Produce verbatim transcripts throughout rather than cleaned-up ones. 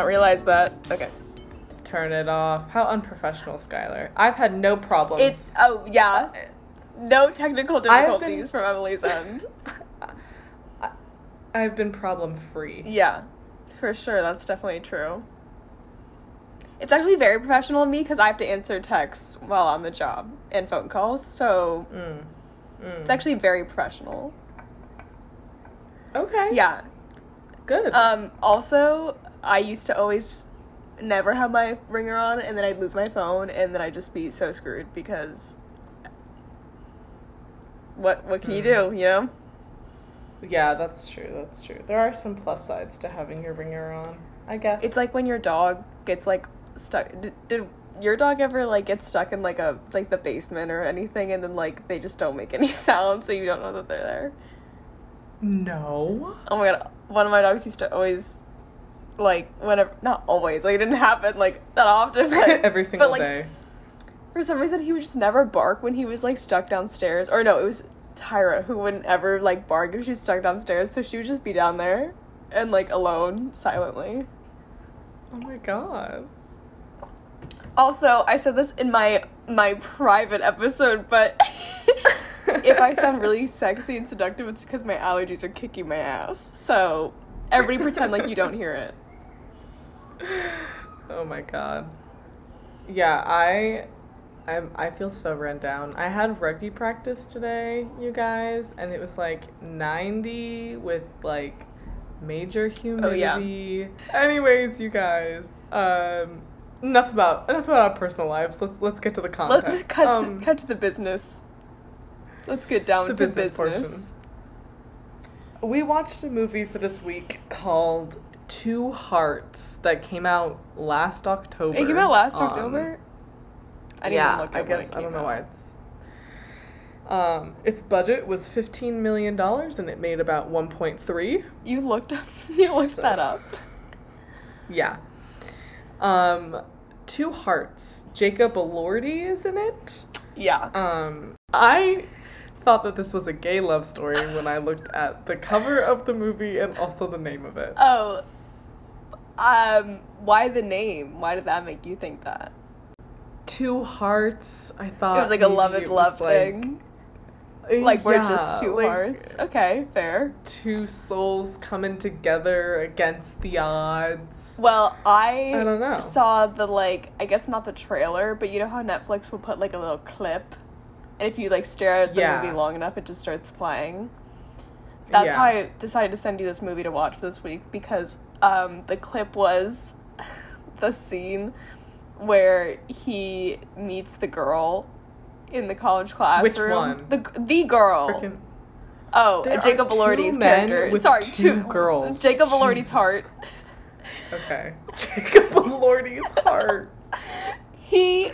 not realize that. Okay. Turn it off. How unprofessional, Skylar. I've had no problems. It's, oh, yeah. No technical difficulties been, from Emily's end. I, I've been problem-free. Yeah, for sure. That's definitely true. It's actually very professional of me because I have to answer texts while on the job and phone calls, so mm. Mm. it's actually very professional. Okay. Yeah. Good. Um, also, I used to always never have my ringer on, and then I'd lose my phone, and then I'd just be so screwed because what what can mm. you do, you know? Yeah, that's true, that's true. There are some plus sides to having your ringer on, I guess. It's like when your dog gets, like, stuck. Did, did your dog ever, like, get stuck in, like, a like the basement or anything, and then, like, they just don't make any sound, so you don't know that they're there? No. Oh my god, one of my dogs used to always, like, whenever, not always, like, it didn't happen, like, that often, but every single but, like, day. For some reason, he would just never bark when he was, like, stuck downstairs. Or no, it was Tyra who wouldn't ever, like, bark if she was stuck downstairs, so she would just be down there and, like, alone, silently. Oh my god. Also, I said this in my my private episode, but if I sound really sexy and seductive, it's because my allergies are kicking my ass. So, everybody pretend like you don't hear it. Oh my god. Yeah, I... I I feel so run down. I had rugby practice today, you guys, and it was like ninety with like major humidity. Oh, yeah. Anyways, you guys, um, enough about enough about our personal lives. Let's let's get to the content. Let's cut um, to, cut to the business. Let's get down the to business, business portion. We watched a movie for this week called Two Hearts that came out last October. It came out last um, October. I didn't yeah, even look I at guess when it I don't know came why out. it's. Um, its budget was fifteen million dollars and it made about one point three. You looked up. You looked So- that up. Yeah. Um, Two Hearts. Jacob Elordi is in it. Yeah. Um, I thought that this was a gay love story when I looked at the cover of the movie and also the name of it. Oh. Um. Why the name? Why did that make you think that? Two Hearts. I thought It was like a maybe love is it love was like, thing. Like we're yeah, just two like, hearts. Okay, fair. Two souls coming together against the odds. Well, I, I don't know. saw the, like, I guess not the trailer, but you know how Netflix will put, like, a little clip? And if you, like, stare at the Yeah. movie long enough, it just starts playing. That's Yeah. how I decided to send you this movie to watch for this week, because um, the clip was the scene where he meets the girl in the college classroom. Which one? The the girl. Frickin- oh, There Jacob are two Elordi's men character. with Sorry, two two girls. Jacob Elordi's Jesus. heart. Okay. Jacob Elordi's heart. He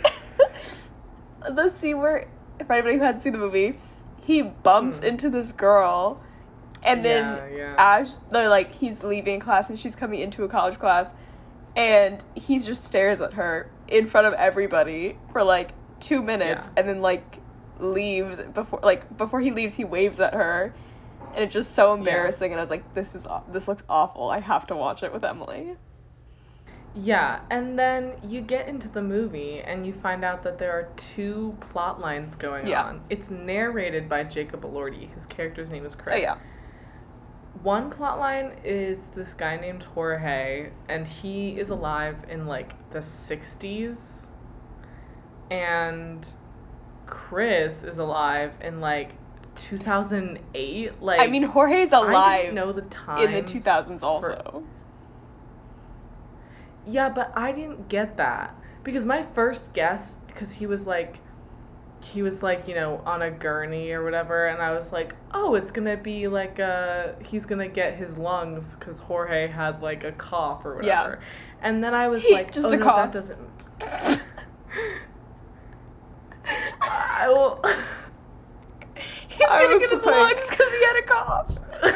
the scene where, if anybody who hasn't seen the movie, he bumps Mm. into this girl, and then Yeah, yeah. Ash, they're like, he's leaving class and she's coming into a college class, and he just stares at her in front of everybody for like two minutes, Yeah. and then like leaves before like before he leaves, he waves at her, and it's just so embarrassing. And I was like, this is aw- this looks awful. I have to watch it with Emily. Yeah, and then you get into the movie and you find out that there are two plot lines going Yeah. on. It's narrated by Jacob Elordi. His character's name is Chris. Oh yeah. One plot line is this guy named Jorge, and he is alive in like the sixties. And Chris is alive in like two thousand eight. Like I mean, Jorge's I alive didn't know the times in the two thousands for- also. Yeah, but I didn't get that because my first guess, because he was like, he was like, you know, on a gurney or whatever, and I was like, oh, it's gonna be like a, he's gonna get his lungs because Jorge had like a cough or whatever, Yeah. and then I was He- like, just oh a no, cough. that doesn't. I will. He's I gonna was get his like- lungs because he had a cough.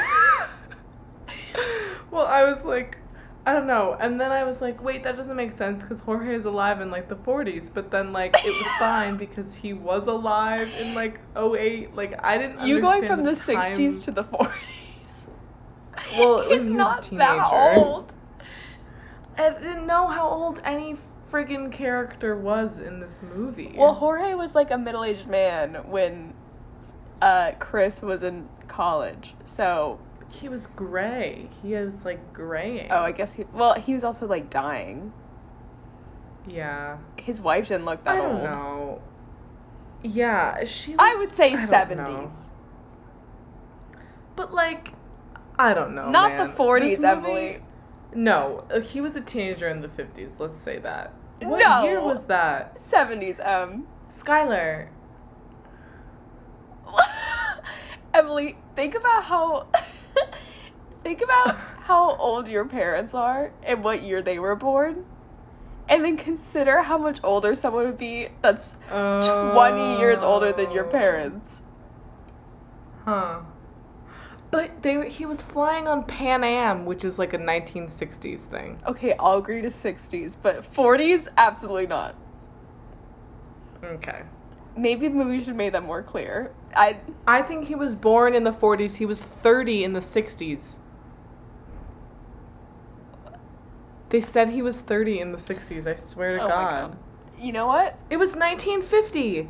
Well, I was like, I don't know. And then I was like, wait, that doesn't make sense because Jorge is alive in like the forties. But then like it was fine because he was alive in like oh eight. Like I didn't You understand going from the, the sixties time- to the forties. Well, it was He's he was a not teenager. that old. I didn't know how old any friggin' character was in this movie. Well, Jorge was like a middle-aged man when uh, Chris was in college, so... He was gray. He was, like, graying. Oh, I guess he... Well, he was also, like, dying. Yeah. His wife didn't look that I don't old. know. Yeah, she... I would say I seventies. But, like, I don't know, Not man. the forties, This movie- Emily. No, uh, he was a teenager in the fifties, let's say that. What No. year was that? seventies, um. Skylar. Emily, think about how... think about how old your parents are and what year they were born. And then consider how much older someone would be that's Uh, twenty years older than your parents. Huh. But they he was flying on Pan Am, which is like a nineteen sixties thing. Okay, I'll agree to sixties, but forties, absolutely not. Okay. Maybe the movie should have made that more clear. I I think he was born in the forties. He was thirty in the sixties. They said he was thirty in the sixties, I swear to Oh my God. God. You know what? It was nineteen fifty.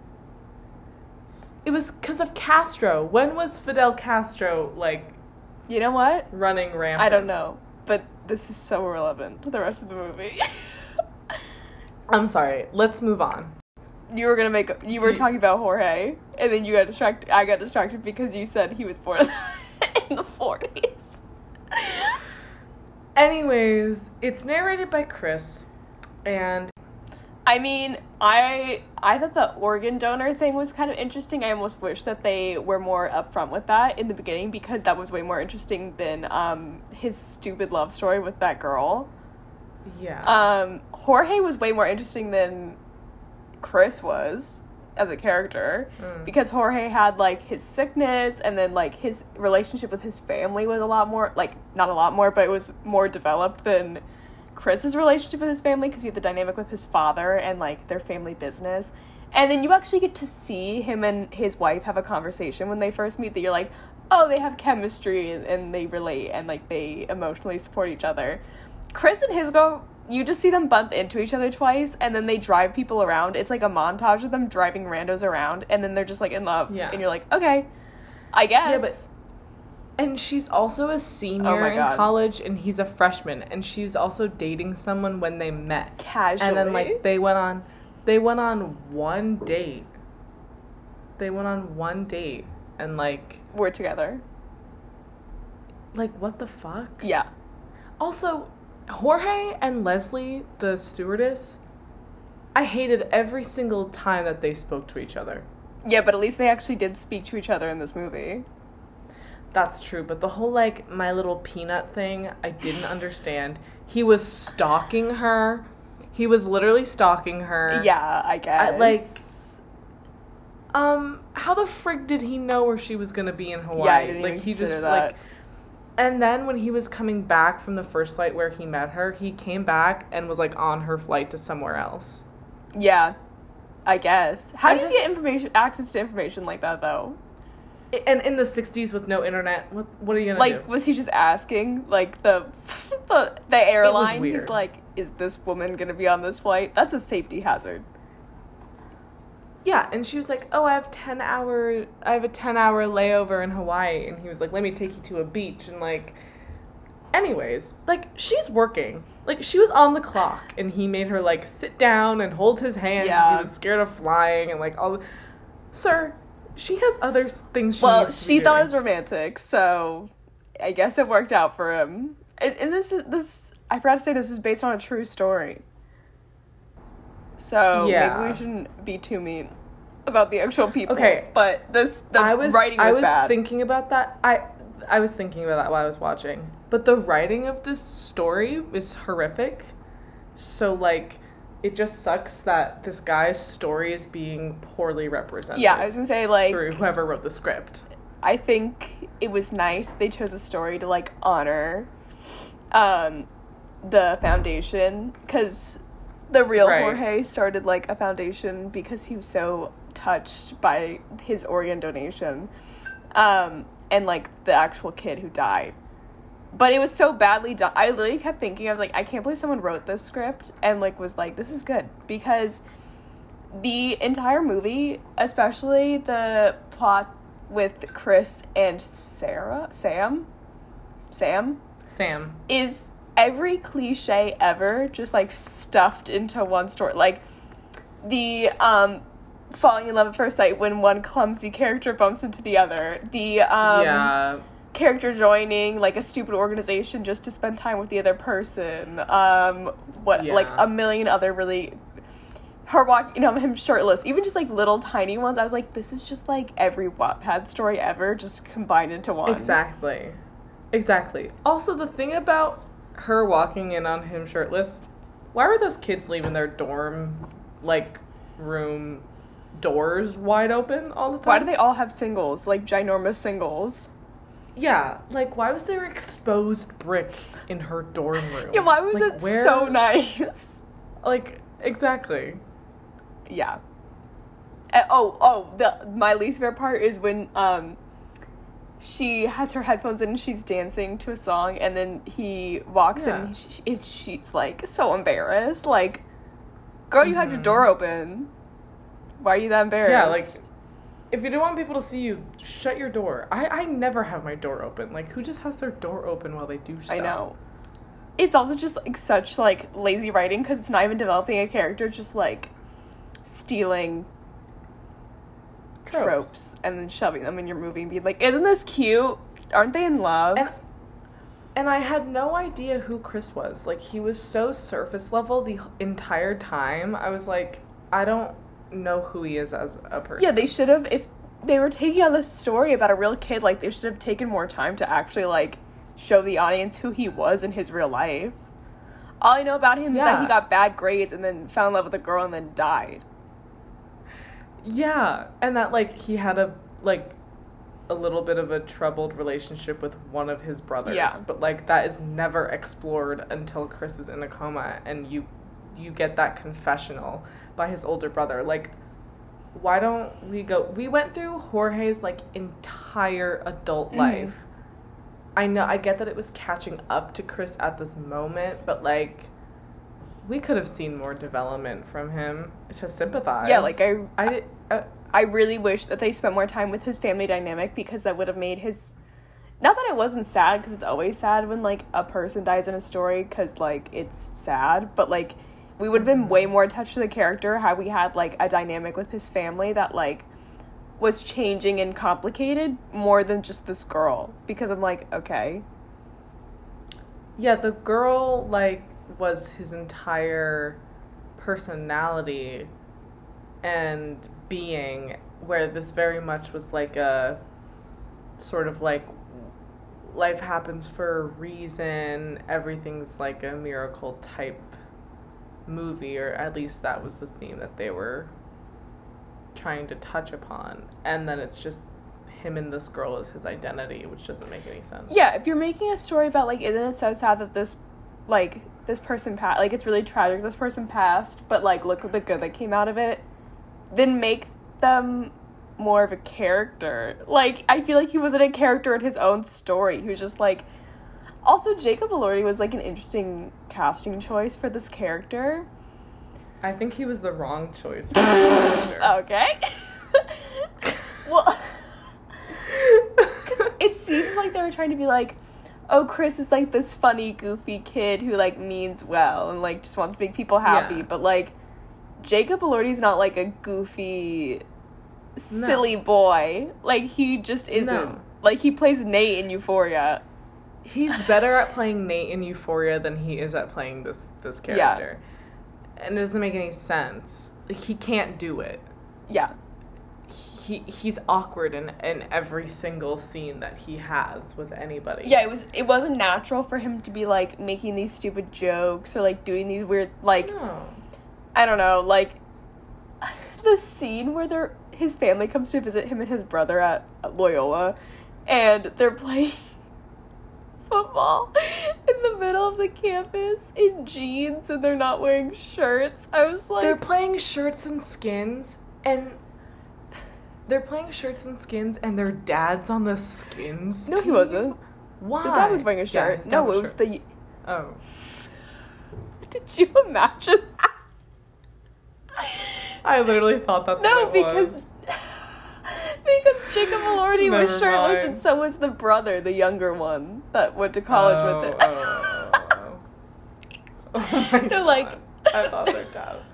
It was because of Castro. When was Fidel Castro, like, You know what? running rampant? I don't know, but this is so irrelevant to the rest of the movie. I'm sorry. Let's move on. You were gonna make. You were Do you- talking about Jorge, and then you got distracted. I got distracted because you said he was born in the forties. Anyways, it's narrated by Chris, and I mean, I I thought the organ donor thing was kind of interesting. I almost wish that they were more upfront with that in the beginning because that was way more interesting than um his stupid love story with that girl. yeah. Um, Jorge was way more interesting than Chris was as a character Mm. because Jorge had like his sickness and then like his relationship with his family was a lot more like not a lot more but it was more developed than Chris's relationship with his family because you have the dynamic with his father and like their family business, and then you actually get to see him and his wife have a conversation when they first meet that you're like, oh, they have chemistry and, and they relate and like they emotionally support each other. Chris and his girl, you just see them bump into each other twice and then they drive people around. It's like a montage of them driving randos around and then they're just like in love. Yeah. And you're like, okay, I guess. Yeah, but And she's also a senior Oh my in God. college, and he's a freshman, and she's also dating someone when they met. Casually. And then like they went on, they went on one date. They went on one date, and like, we're together. like what the fuck? Yeah. Also, Jorge and Leslie, the stewardess, I hated every single time that they spoke to each other. Yeah, but at least they actually did speak to each other in this movie. That's true, but the whole, like, My Little Peanut thing, I didn't understand. He was stalking her. He was literally stalking her. Yeah, I guess. I, like, um, how the frig did he know where she was gonna be in Hawaii? Yeah, I didn't like, even he just, consider that. like, and then when he was coming back from the first flight where he met her, he came back and was, like, on her flight to somewhere else. Yeah, I guess. How I do you just- get information, access to information like that, though? And in the sixties with no internet, what what are you gonna Like, do? was he just asking, like, the the, the airline? weird. He's like, is this woman gonna be on this flight? That's a safety hazard. Yeah, and she was like, "Oh, I have ten hour, I have a ten hour layover in Hawaii," and he was like, "Let me take you to a beach," and like, anyways, like she's working, like she was on the clock, and he made her like sit down and hold his hand because Yeah. he was scared of flying and like all. The- Sir, she has other s- things she Well, needs to she be thought it doing. was romantic, so I guess it worked out for him. And, and this is this. I forgot to say this is based on a true story. So Yeah. maybe we shouldn't be too mean about the actual people. Okay. But this the I was writing was, I was bad. thinking about that. I I was thinking about that while I was watching. But the writing of this story is horrific. So like it just sucks that this guy's story is being poorly represented. Yeah, I was gonna say like through whoever wrote the script. I think it was nice they chose a story to like honor um the foundation, because the real Right. Jorge started like a foundation because he was so touched by his organ donation, um and like the actual kid who died. But it was so badly done. I literally kept thinking, I was like, I can't believe someone wrote this script and, like, was like, this is good. Because the entire movie, especially the plot with Chris and Sarah, Sam, Sam, Sam, is every cliche ever just, like, stuffed into one story. Like, the, um, falling in love at first sight when one clumsy character bumps into the other. The, um... yeah. character joining like a stupid organization just to spend time with the other person. Um, what Yeah. like a million other really her walking, you know, him shirtless, even just like little tiny ones. I was like, this is just like every Wattpad story ever, just combined into one. Exactly, exactly. Also, the thing about her walking in on him shirtless, why were those kids leaving their dorm like room doors wide open all the time? Why do they all have singles, like ginormous singles? Yeah, like, why was there exposed brick in her dorm room? Yeah, why was like, it where... so nice? Like, exactly. Yeah. Uh, oh, oh, the my least favorite part is when um she has her headphones in and she's dancing to a song, and then he walks Yeah. in and, she, and she's like so embarrassed. Like, girl, you Mm-hmm. had your door open. Why are you that embarrassed? Yeah, like, if you don't want people to see you, shut your door. I, I never have my door open. Like, who just has their door open while they do stuff? I know. It's also just like such like lazy writing because it's not even developing a character, just like stealing Tropes. tropes and then shoving them in your movie and being like, isn't this cute? Aren't they in love? And, and I had no idea who Chris was. Like, he was so surface level the entire time. I was like, I don't know who he is as a person. Yeah, they should have, if they were taking on this story about a real kid, like, they should have taken more time to actually, like, show the audience who he was in his real life. All I know about him is that Yeah. he got bad grades and then fell in love with a girl and then died. Yeah, and that, like, he had a, like, a little bit of a troubled relationship with one of his brothers. Yeah. But, like, that is never explored until Chris is in a coma and you you get that confessional by his older brother. Like, why don't we go... We went through Jorge's, like, entire adult Mhm. life. I know, I get that it was catching up to Chris at this moment, but, like, we could have seen more development from him to sympathize. Yeah, like, I- I did... Uh, I really wish that they spent more time with his family dynamic because that would have made his... Not that it wasn't sad, because it's always sad when, like, a person dies in a story, because, like, it's sad, but, like, we would have been way more attached to the character had we had, like, a dynamic with his family that, like, was changing and complicated more than just this girl. Because I'm like, okay. Yeah, the girl, like, was his entire personality and being, where this very much was like a sort of like life happens for a reason, everything's like a miracle type movie, or at least that was the theme that they were trying to touch upon. And then it's just him and this girl as his identity, which doesn't make any sense. Yeah, if you're making a story about, like, isn't it so sad that this, like, this person passed, like, it's really tragic this person passed, but, like, look at the good that came out of it, then make them more of a character. Like, I feel like he wasn't a character in his own story. He was just, like... Also, Jacob Elordi was, like, an interesting casting choice for this character. I think he was the wrong choice for this character. Okay. Well... Because it seems like they were trying to be like, oh, Chris is, like, this funny, goofy kid who, like, means well and, like, just wants to make people happy. Yeah. But, like, Jacob Elordi's not, like, a goofy, silly No. boy. Like, he just isn't. No. Like, he plays Nate in Euphoria. He's better at playing Nate in Euphoria than he is at playing this this character. And it doesn't make any sense. Like, he can't do it. Yeah. He he's awkward in, in every single scene that he has with anybody. Yeah, it was it wasn't natural for him to be, like, making these stupid jokes or, like, doing these weird, like, No. I don't know, like, the scene where they're, his family comes to visit him and his brother at Loyola, and they're playing football in the middle of the campus in jeans, and they're not wearing shirts. I was like... They're playing shirts and skins, and they're playing shirts and skins, and their dad's on the skins No, he team? wasn't. Why? The dad was wearing a Yeah, shirt. his dad no, was it was shirt. the. Oh. Did you imagine that? I literally thought that's No, what it because was. because Jacob Elordi was Never shirtless, mind. and so was the brother, the younger one that went to college oh, with it. Oh, oh, oh. Oh my They're God. like- I thought their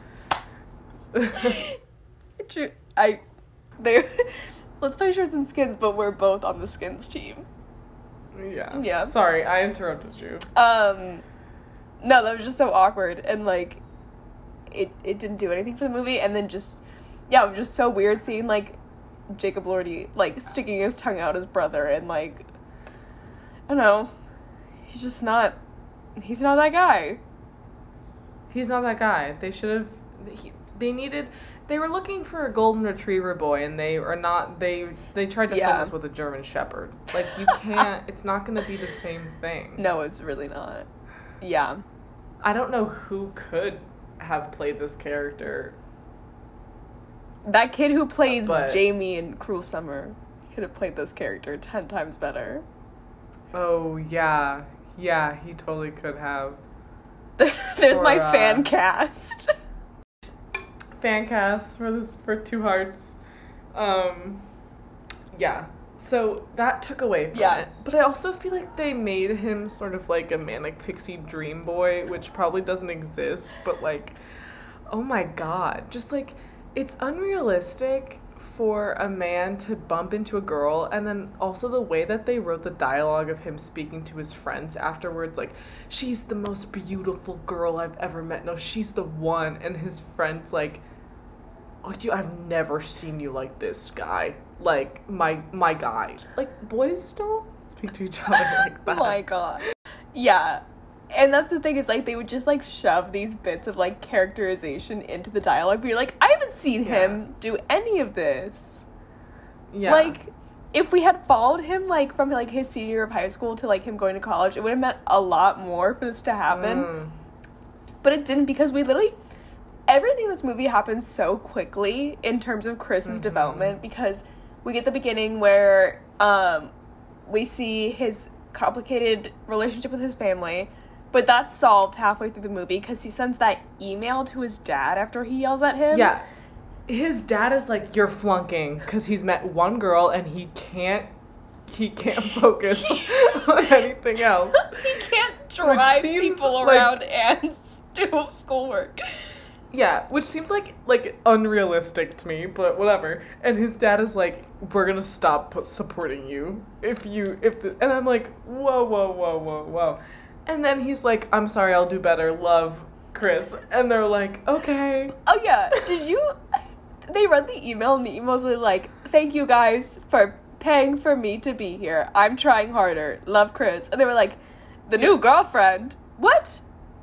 dad. True. I. They. Let's play shirts and skins, but we're both on the skins team. Yeah. Yeah. Sorry, I interrupted you. Um, no, that was just so awkward, and like, it it didn't do anything for the movie, and then just, yeah, it was just so weird seeing like Jacob Elordi like sticking his tongue out his brother, and like, I don't know, he's just not, he's not that guy. He's not that guy. They should have. He, they needed. They were looking for a golden retriever boy, and they are not. They they tried to Yeah. film this with a German Shepherd. Like you can't. It's not going to be the same thing. No, it's really not. Yeah. I don't know who could have played this character. That kid who plays But- Jamie in Cruel Summer could have played this character ten times better. Oh yeah, yeah. He totally could have. There's Or, my uh, fan cast. Fan cast for this for Two Hearts. Um, yeah. So that took away from Yeah. it. But I also feel like they made him sort of like a manic pixie dream boy, which probably doesn't exist, but like, oh my God. Just like, it's unrealistic for a man to bump into a girl, and then also the way that they wrote the dialogue of him speaking to his friends afterwards, like, she's the most beautiful girl I've ever met. No, she's the one. And his friends like, oh, you, I've never seen you like this, guy. Like, my my guy. Like, boys don't speak to each other like Oh that. my God. Yeah. And that's the thing is, like, they would just, like, shove these bits of, like, characterization into the dialogue. But you're like, I haven't seen Yeah. him do any of this. Yeah. Like, if we had followed him, like, from, like, his senior year of high school to, like, him going to college, it would have meant a lot more for this to happen. Mm. But it didn't, because we literally... Everything in this movie happens so quickly in terms of Chris's Mhm. development, because we get the beginning where um, we see his complicated relationship with his family, but that's solved halfway through the movie because he sends that email to his dad after he yells at him. Yeah. His dad is like, you're flunking, because he's met one girl and he can't he can't focus on anything else. He can't drive seems people like- around and do schoolwork. Yeah, which seems like like unrealistic to me, but whatever. And his dad is like, "We're gonna stop p- supporting you if you if." The, and I'm like, "Whoa, whoa, whoa, whoa, whoa!" And then he's like, "I'm sorry, I'll do better. Love, Chris." And they're like, "Okay." Oh yeah, did you? They read the email, and the emails were like, "Thank you guys for paying for me to be here. I'm trying harder. Love, Chris." And they were like, "The new girlfriend? What?"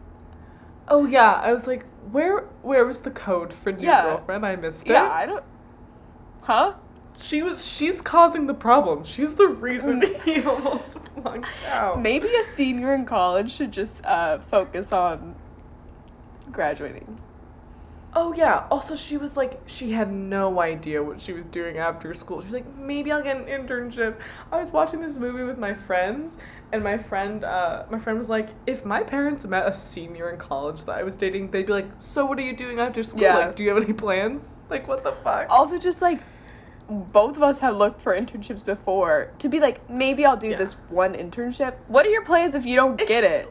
Oh yeah, I was like, "Where where was the code for new Yeah. girlfriend? I missed it." Yeah, I don't. Huh? She was she's causing the problem. She's the reason he almost flunked out. Maybe a senior in college should just uh, focus on graduating. Oh yeah, also she was like, she had no idea what she was doing after school. She's like, maybe I'll get an internship. I was watching this movie with my friends, and my friend, uh, my friend was like, if my parents met a senior in college that I was dating, they'd be like, so what are you doing after school? Yeah. Like, do you have any plans? Like, what the fuck? Also, just like, both of us have looked for internships before to be like, maybe I'll do Yeah. this one internship. What are your plans if you don't get it?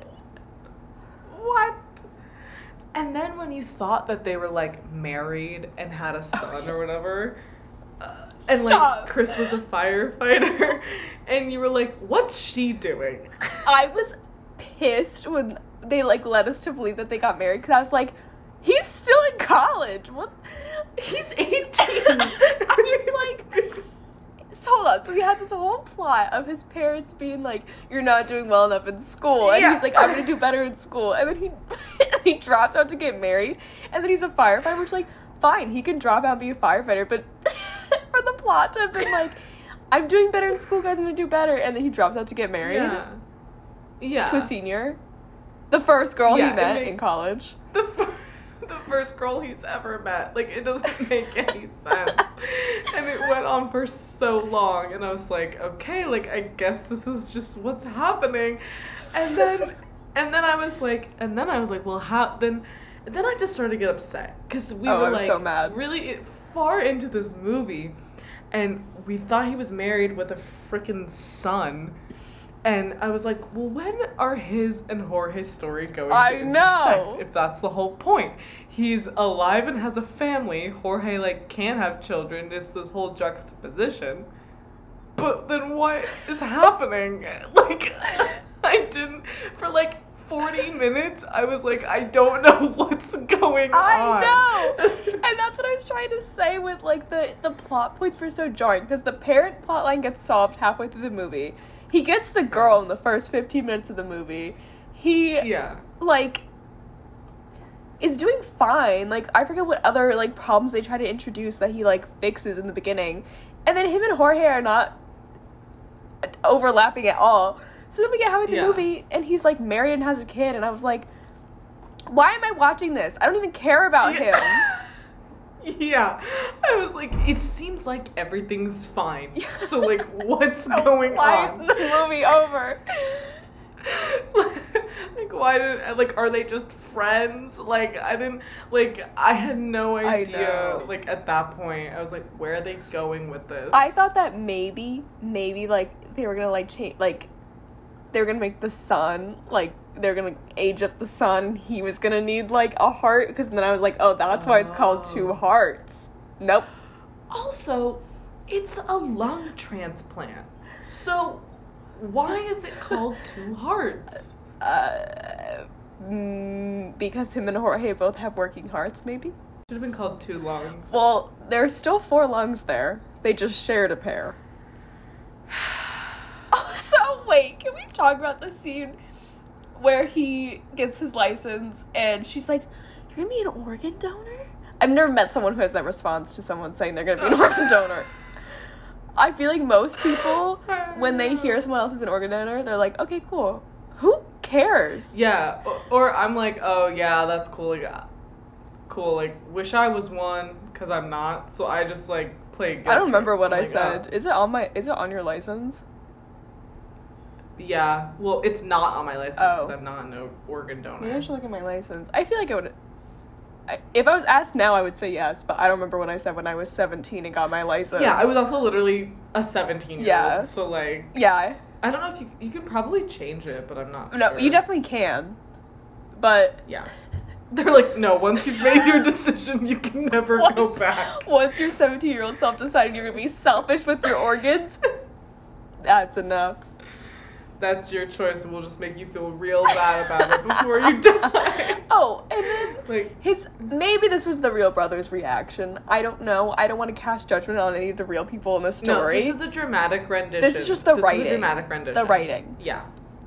What? And then when you thought that they were like married and had a son or whatever, uh, and Stop. like Chris was a firefighter, and you were like, what's she doing? I was pissed when they like led us to believe that they got married because I was like, he's still in college. What? He's eighteen. I was like, so hold on. So we had this whole plot of his parents being like, "You're not doing well enough in school," and Yeah. he's like, "I'm gonna do better in school," and then he he drops out to get married, and then he's a firefighter. Which like, fine, he can drop out and be a firefighter, but for the plot to have been like, "I'm doing better in school, guys. I'm gonna do better," and then he drops out to get married Yeah. Yeah. to a senior, the first girl Yeah, he and met they- in college. The fir- the first girl he's ever met. Like, it doesn't make any sense. And it went on for so long, and I was like, okay, like, I guess this is just what's happening. And then, and then I was like, and then I was like, well, how, then, then I just started to get upset, because we Oh, were, I was like, so mad. really far into this movie, and we thought he was married with a freaking son. And I was like, well, when are his and Jorge's story going to I intersect? know. If that's the whole point. He's alive and has a family. Jorge, like, can't have children. It's this whole juxtaposition. But then what is happening? Like, I didn't, for like forty minutes, I was like, I don't know what's going on. I know! And that's what I was trying to say with, like, the, the plot points were so jarring, because the parent plotline gets solved halfway through the movie. He gets the girl in the first fifteen minutes of the movie. He, Yeah. like, is doing fine. Like, I forget what other, like, problems they try to introduce that he, like, fixes in the beginning. And then him and Jorge are not overlapping at all. So then we get halfway through Yeah. the movie, and he's, like, married and has a kid, and I was like, why am I watching this? I don't even care about Yeah. him. Yeah, I was like, it seems like everything's fine. Yeah. So, like, what's So going why on? is the movie over? Like, why did, like, are they just friends? Like, I didn't, like, I had no I idea. know. Like, at that point, I was like, where are they going with this? I thought that maybe, maybe, like, they were gonna, like, change, like, they were gonna make the son, like, they're gonna age up the son. He was gonna need, like, a heart, because then I was like, oh, that's why it's called Two Hearts. Nope. Also, it's a lung transplant. So, why is it called Two Hearts? Uh, mm, because him and Jorge both have working hearts, maybe? Should have been called Two Lungs. Well, there's still four lungs there. They just shared a pair. Oh, so wait, can we talk about the scene where he gets his license and she's like, you're gonna be an organ donor? I've never met someone who has that response to someone saying they're gonna be an organ donor. I feel like most people, when they hear someone else is an organ donor, they're like, okay, cool. Who cares? Yeah, or, or I'm like, oh yeah, that's cool. Like, uh, cool. Like, wish I was one, cause I'm not. So I just like play. Good I don't remember trip. what I'm I like, said. oh. Is it on my? Is it on your license? Yeah. Well, it's not on my license because Oh. I'm not an organ donor. Maybe I should look at my license. I feel like I would. I, if I was asked now, I would say yes, but I don't remember what I said when I was seventeen and got my license. Yeah, I was also literally a seventeen year Yeah. old. So like, Yeah. I don't know if you you could probably change it, but I'm not. No, sure. you definitely can. But Yeah. They're like, no. Once you've made your decision, you can never go once, back. once your seventeen-year-old self decided you're gonna be selfish with your organs, that's enough. That's your choice, and we'll just make you feel real bad about it before you die. Oh, and then Like, his maybe this was the real brother's reaction. I don't know. I don't want to cast judgment on any of the real people in the no, story. this is a dramatic rendition. This is just the this writing. Is a dramatic rendition. The writing. Yeah.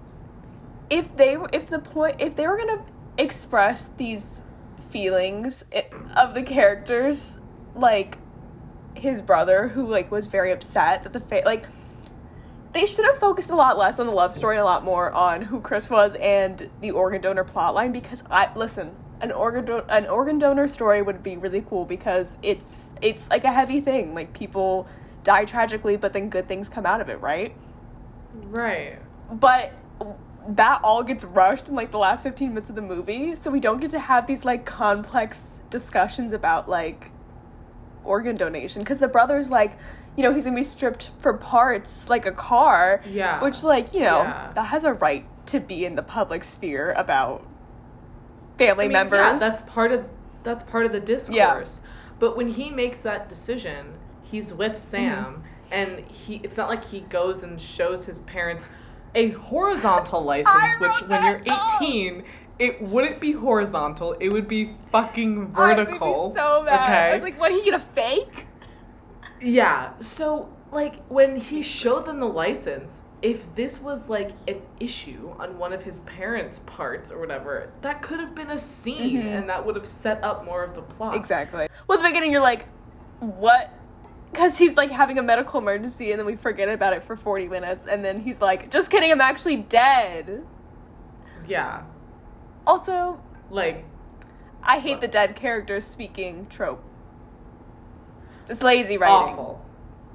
If they were, if the point, if they were gonna express these feelings i- of the characters, like his brother, who like was very upset that the fa- like. They should have focused a lot less on the love story and a lot more on who Chris was and the organ donor plotline, because I listen, an organ do- an organ donor story would be really cool because it's it's like a heavy thing. Like, people die tragically, but then good things come out of it, right? Right. But that all gets rushed in like the last fifteen minutes of the movie, so we don't get to have these like complex discussions about like organ donation, because the brother's like, you know, he's gonna be stripped for parts like a car. Yeah. Which, like, you know, Yeah. that has a right to be in the public sphere about family I mean, members. Yeah, that's part of that's part of the discourse. But when he makes that decision, he's with Sam, Mm-hmm. and he it's not like he goes and shows his parents a horizontal license, I which wrote when that you're down. eighteen, it wouldn't be horizontal, it would be fucking I would vertical. be so mad. Okay? I was like, what, he gonna fake? Yeah, so, like, when he showed them the license, if this was, like, an issue on one of his parents' parts or whatever, that could have been a scene, Mhm. and that would have set up more of the plot. Exactly. Well, at the beginning, you're like, what? Because he's, like, having a medical emergency, and then we forget about it for forty minutes, and then he's like, just kidding, I'm actually dead. Yeah. Also, Like, I hate the dead characters speaking trope. It's lazy writing. awful.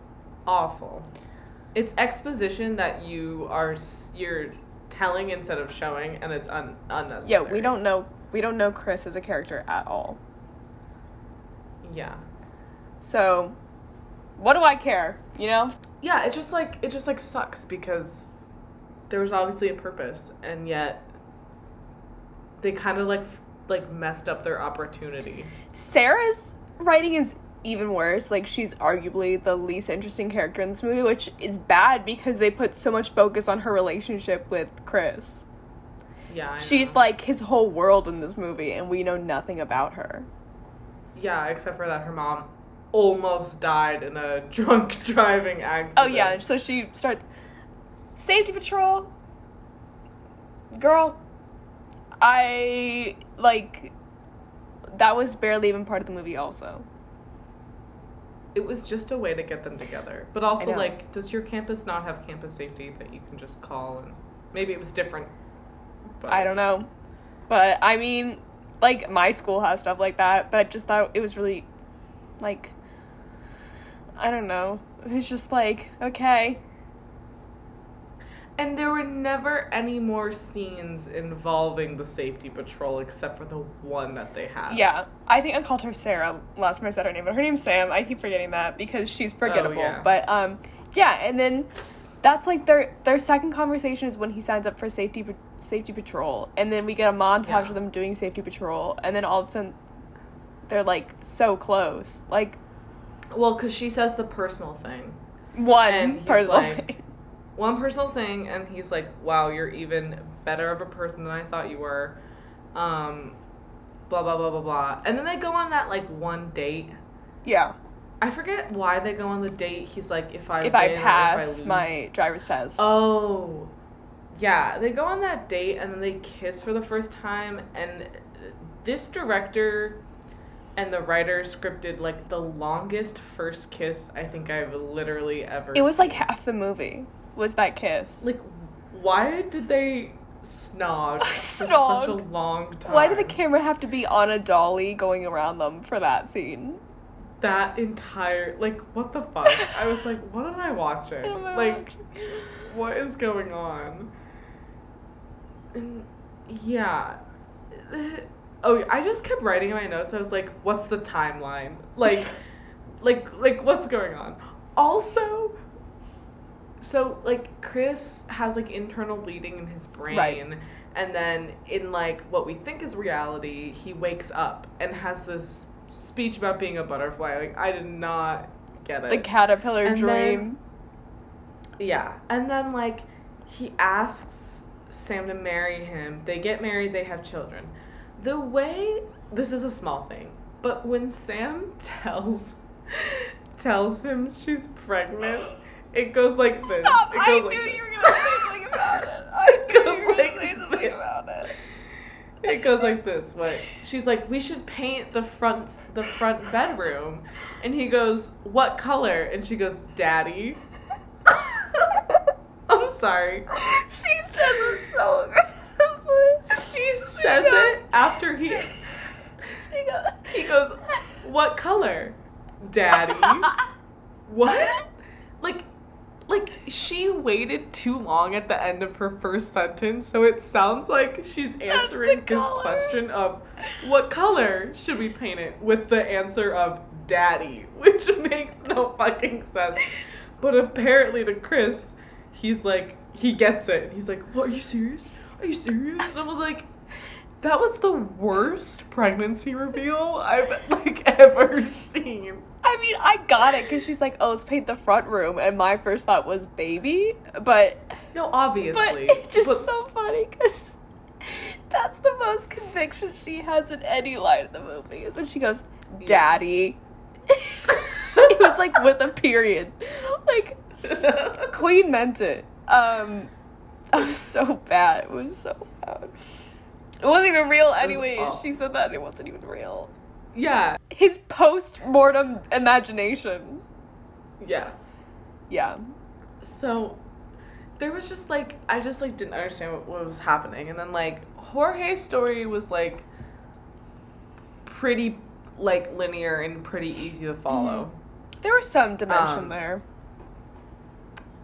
awful. It's exposition that you are you're telling instead of showing, and it's un- unnecessary. Yeah, we don't know we don't know Chris as a character at all. Yeah. So, what do I care, you know? Yeah, it just like it just like sucks because there was obviously a purpose, and yet they kind of like like messed up their opportunity. Sarah's writing is even worse. Like, she's arguably the least interesting character in this movie, which is bad because they put so much focus on her relationship with Chris. Yeah, I She's know. like his whole world in this movie, and we know nothing about her. Yeah, except for that her mom almost died in a drunk driving accident. Oh yeah, so she starts safety patrol. Girl, I like that was barely even part of the movie also. It was just a way to get them together. But also, like, does your campus not have campus safety that you can just call? And maybe it was different. But I don't know. But, I mean, like, my school has stuff like that. But I just thought it was really, like, I don't know. It was just like, okay. And there were never any more scenes involving the safety patrol except for the one that they had. Yeah. I think I called her Sarah last time I said her name. But her name's Sam. I keep forgetting that because she's forgettable. Oh, yeah. But, um, yeah. And then that's, like, their their second conversation is when he signs up for safety safety patrol. And then we get a montage Yeah. of them doing safety patrol. And then all of a sudden, they're, like, so close. Like, Well, because she says the personal thing. one And he's personal like- thing. One personal thing, and he's like, wow, you're even better of a person than I thought you were. Um, blah, blah, blah, blah, blah. And then they go on that, like, one date. Yeah. I forget why they go on the date. He's like, if I If win I or if I pass lose. my driver's test. Oh. Yeah, they go on that date, and then they kiss for the first time, and this director and the writer scripted, like, the longest first kiss I think I've literally ever It was seen. like half the movie was that kiss. Like, why did they snog for such a Snog. long time? Why did the camera have to be on a dolly going around them for that scene? That entire, like, what the fuck? I was like, what am I watching? What am I Like, watching? what is going on? And, yeah. Oh, I just kept writing in my notes. I was like, what's the timeline? Like, like, like, what's going on? Also, so, like, Chris has, like, internal bleeding in his brain. Right. And then in, like, what we think is reality, he wakes up and has this speech about being a butterfly. Like, I did not get it. The caterpillar And dream. then- yeah. And then, like, he asks Sam to marry him. They get married, they have children. The way, this is a small thing, but when Sam tells tells him she's pregnant, it goes like this. Stop! It I goes knew like you this. were gonna say something about it. I knew goes you were gonna like say something this. about it. It goes like this. What? She's like, we should paint the front the front bedroom, and he goes, what color? And she goes, Daddy. I'm sorry. She says it so aggressively. She says goes- it after he She goes, he goes, what color? Daddy. What? Like, like she waited too long at the end of her first sentence, so it sounds like she's answering his color. question of what color should we paint it with the answer of Daddy, which makes no fucking sense. But apparently to Chris, he's like, he gets it. He's like, what, are you serious? Are you serious? And I was like, that was the worst pregnancy reveal I've, like, ever seen. I mean, I got it because she's like, oh, let's paint the front room. And my first thought was baby. But, No, but obviously. it's just but- so funny because that's the most conviction she has in any line of the movie is when she goes, Daddy. It was like with a period. Like, Queen meant it. Um, it was so bad. It was so bad. It wasn't even real anyway. awful. She said that it wasn't even real. Yeah. His post-mortem imagination. Yeah. Yeah. So there was just like I just like didn't understand what, what was happening, and then like Jorge's story was like pretty like linear and pretty easy to follow. There was some dimension Um, there.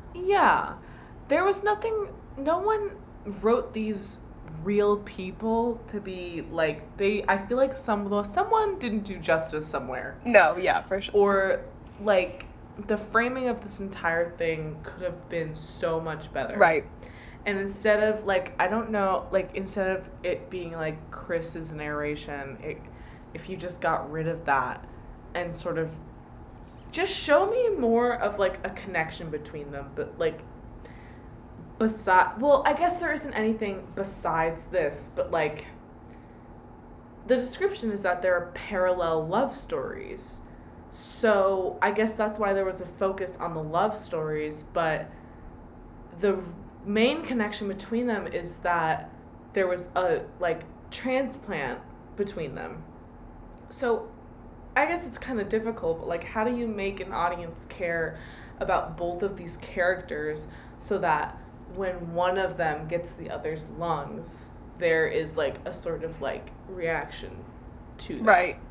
Yeah. There was nothing, no one wrote these real people to be like, they, I feel like some, someone didn't do justice somewhere. No, yeah, for sure. Or, like, the framing of this entire thing could have been so much better. Right. And instead of, like, I don't know, like, instead of it being, like, Chris's narration, it, if you just got rid of that and sort of just show me more of, like, a connection between them, but, like, beside, well, I guess there isn't anything besides this, but, like, the description is that there are parallel love stories. So I guess that's why there was a focus on the love stories, but the main connection between them is that there was a, like, transplant between them. So I guess it's kind of difficult, but, like, how do you make an audience care about both of these characters so that when one of them gets the other's lungs, there is, like, a sort of, like, reaction to that? Right.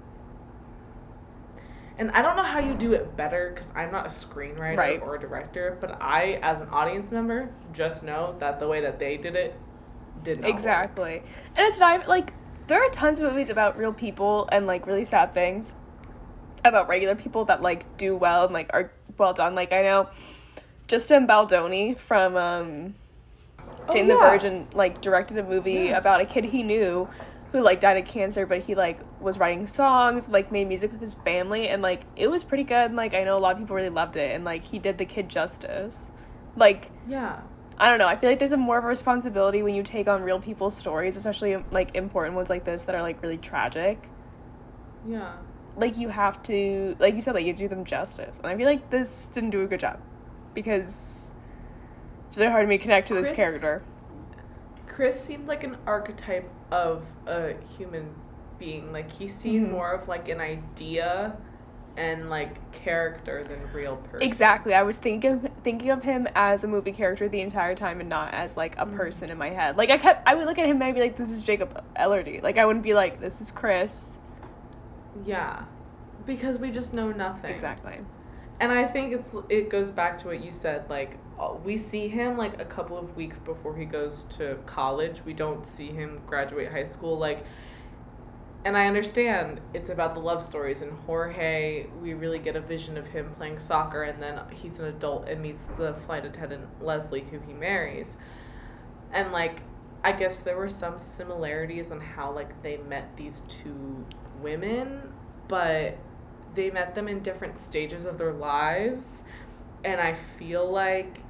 And I don't know how you do it better, because I'm not a screenwriter right. or a director, but I, as an audience member, just know that the way that they did it did not Exactly. work. And it's not, like, there are tons of movies about real people and, like, really sad things about regular people that, like, do well and, like, are well done. Like, I know Justin Baldoni from um, Jane oh, the yeah. Virgin, like, directed a movie yeah. about a kid he knew who, like, died of cancer, but he, like, was writing songs, like, made music with his family, and, like, it was pretty good, and, like, I know a lot of people really loved it, and, like, he did the kid justice. Like, yeah. I don't know, I feel like there's a more of a responsibility when you take on real people's stories, especially, like, important ones like this that are, like, really tragic. Yeah. Like, you have to, like you said, like, you do them justice, and I feel like this didn't do a good job, because it's really hard to me connect to Chris, this character. Chris seemed like an archetype of a human being. Like, he seemed mm-hmm. more of, like, an idea and, like, character than real person. Exactly. I was thinking thinking of him as a movie character the entire time and not as, like, a mm-hmm. person in my head. Like, I kept, I would look at him and I'd be like, this is Jacob Elordi. Like, I wouldn't be like, this is Chris. Yeah. Because we just know nothing. Exactly. And I think it's it goes back to what you said, like, we see him, like, a couple of weeks before he goes to college. We don't see him graduate high school, like, and I understand it's about the love stories, and Jorge, we really get a vision of him playing soccer, and then he's an adult and meets the flight attendant, Leslie, who he marries. And, like, I guess there were some similarities on how, like, they met these two women, but they met them in different stages of their lives, and I feel like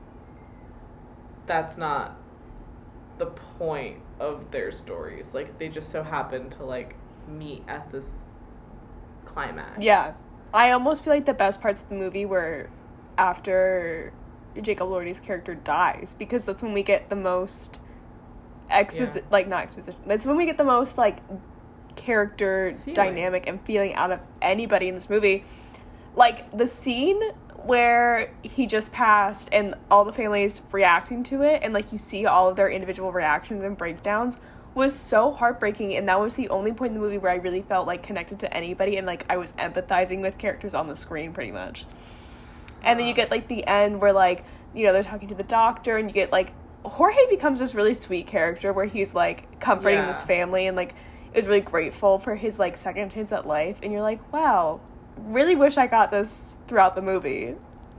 that's not the point of their stories. Like, they just so happen to, like, meet at this climax. Yeah. I almost feel like the best parts of the movie were after Jacob Elordi's character dies, because that's when we get the most exposition, yeah. like, not exposition, that's when we get the most, like, character feeling. Dynamic and feeling out of anybody in this movie. Like, the scene where he just passed and all the families reacting to it, and, like, you see all of their individual reactions and breakdowns, was so heartbreaking, and that was the only point in the movie where I really felt, like, connected to anybody, and, like, I was empathizing with characters on the screen, pretty much. And then you get, like, the end where, like, you know, they're talking to the doctor, and you get, like, Jorge becomes this really sweet character where he's, like, comforting yeah. this family, and, like, is really grateful for his, like, second chance at life, and you're like, wow, really wish I got this throughout the movie.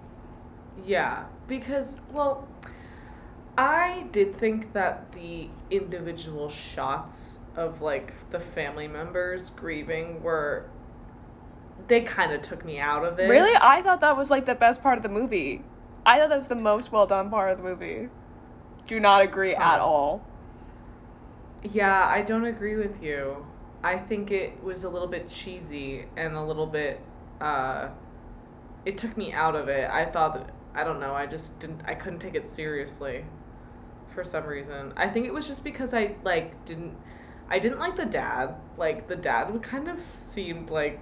Yeah, because, well, I did think that the individual shots of, like, the family members grieving were, they kind of took me out of it. Really? I thought that was, like, the best part of the movie. I thought that was the most well-done part of the movie. Do not agree huh. at all. Yeah, I don't agree with you. I think it was a little bit cheesy and a little bit, uh, it took me out of it. I thought that, I don't know, I just didn't, I couldn't take it seriously for some reason. I think it was just because I, like, didn't, I didn't like the dad. Like, the dad kind of seemed, like,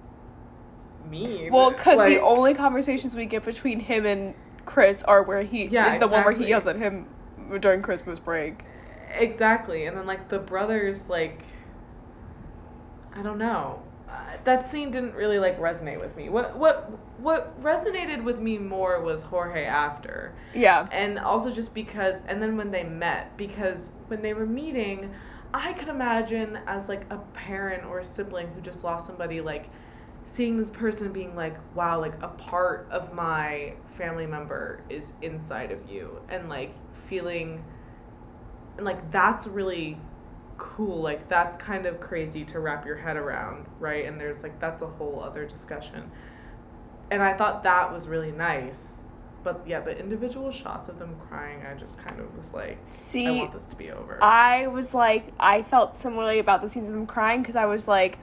mean. Well, because like, the only conversations we get between him and Chris are where he, yeah, is the exactly. one where he yells at him during Christmas break. Exactly. And then, like, the brothers, like, I don't know. that scene didn't really like resonate with me. What what what resonated with me more was Jorge after. Yeah. And also just because, and then when they met, because when they were meeting, I could imagine as like a parent or a sibling who just lost somebody, like seeing this person being like, wow, like a part of my family member is inside of you, and like feeling, and like that's really cool. Like that's kind of crazy to wrap your head around, right? And there's like, that's a whole other discussion. And I thought that was really nice. But yeah, the individual shots of them crying, I just kind of was like, See, I want this to be over. I was like, I felt similarly about the scenes of them crying, because I was like,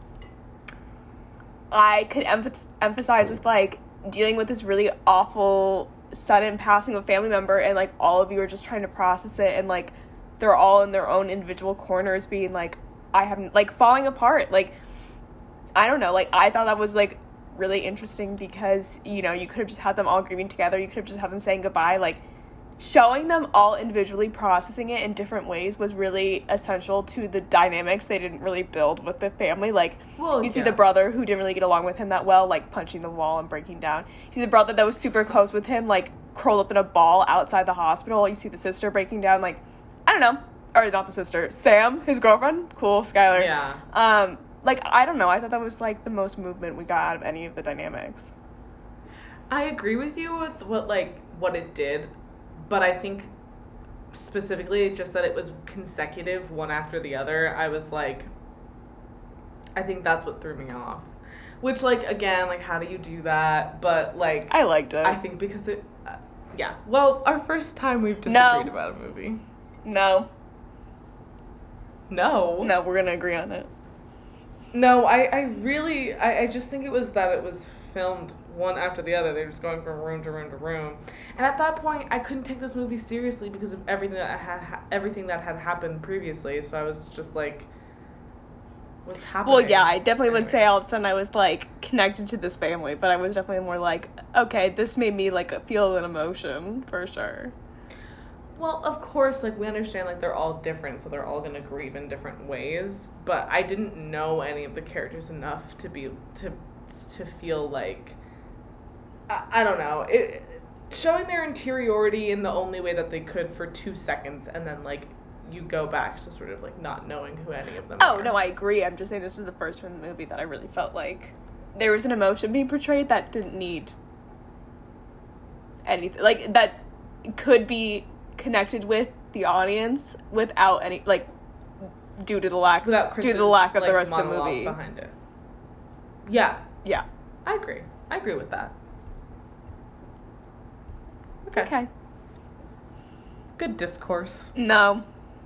I could emph- emphasize with like dealing with this really awful sudden passing of a family member, and like all of you are just trying to process it, and like they're all in their own individual corners being like, I haven't, like falling apart. Like, I don't know, like I thought that was like really interesting, because, you know, you could have just had them all grieving together, you could have just had them saying goodbye. Like, showing them all individually processing it in different ways was really essential to the dynamics they didn't really build with the family. Like, well, you yeah. see the brother who didn't really get along with him that well, like punching the wall and breaking down. You see the brother that was super close with him, like curled up in a ball outside the hospital. You see the sister breaking down, like, I don't know, or not the sister, Sam, his girlfriend, cool, Skylar. Yeah. Um, like, I don't know, I thought that was like the most movement we got out of any of the dynamics. I agree with you with what like what it did, but I think specifically just that it was consecutive one after the other. I was like, I think that's what threw me off. Which, like, again, like, how do you do that? But like, I liked it. I think because it, uh, yeah. Well, our first time we've disagreed no. about a movie. No. No. No, we're gonna agree on it. No, I, I really, I, I just think it was that it was filmed one after the other. They're just going from room to room to room. And at that point, I couldn't take this movie seriously because of everything that had ha- everything that had happened previously. So I was just like, what's happening? Well, yeah, I definitely anyway. would say all of a sudden I was, like, connected to this family, but I was definitely more like, okay, this made me, like, feel an emotion, for sure. Well, of course, like, we understand, like, they're all different, so they're all gonna grieve in different ways, but I didn't know any of the characters enough to be, to, to feel like, I, I don't know, it, showing their interiority in the only way that they could for two seconds, and then, like, you go back to sort of, like, not knowing who any of them oh, are. Oh, no, I agree. I'm just saying this was the first time in the movie that I really felt like there was an emotion being portrayed that didn't need anything. Like, that could be connected with the audience without any, like, due to the lack, Without due to the lack of like, the rest of the monologue movie. behind it. Yeah. Yeah. I agree. I agree with that. Okay. Okay. Good discourse. No.